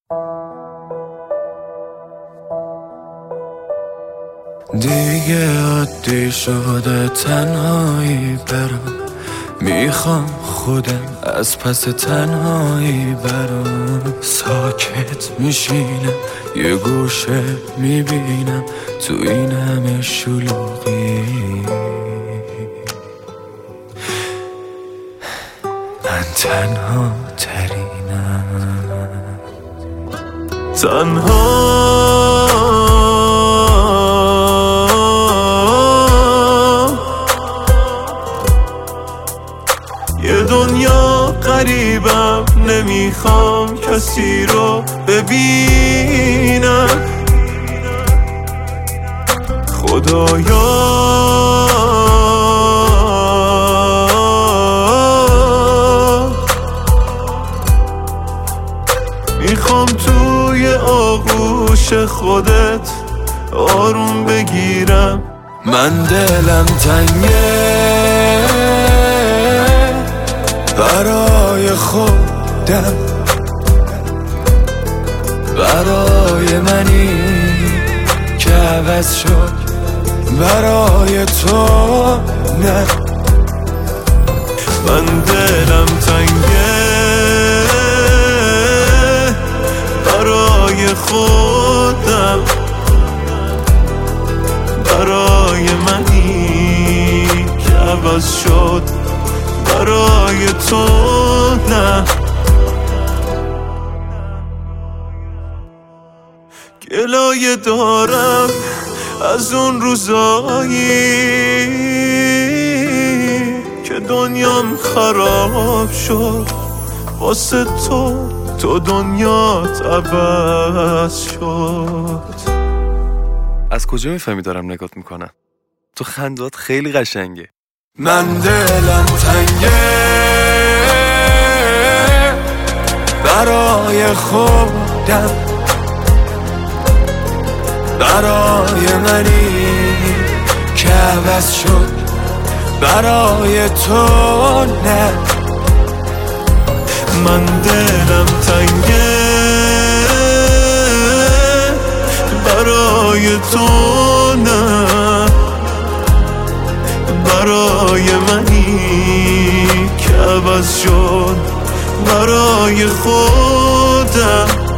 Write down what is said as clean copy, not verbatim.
دیگه عادی شده تنهایی برام، میخوام خودم از پس تنهایی برام. ساکت میشینم یه گوشه میبینم تو این همه شلوغی من تنها ترینم. یه دنیا غریبم، نمیخوام کسی رو ببینم. خدایا میخوام توی آغوش خودت آروم بگیرم. من دلم تنگه برای خودم، برای منی که عوض شد، برای تو نه. من دلم تنگه برای خودم، برای منی که عوض شد، برای تو نه. گلایه دارم از اون روزایی که دنیام خراب شد واسه تو دنیات عوض شد. از کجا میفهمی دارم نگات میکنم؟ تو خندات خیلی قشنگه. من دلم تنگه برای خودم، برای منی که عوض شد، برای تو نه. من دلم تنگه برای تو نه، برای منی که عوض شد، برای خودم.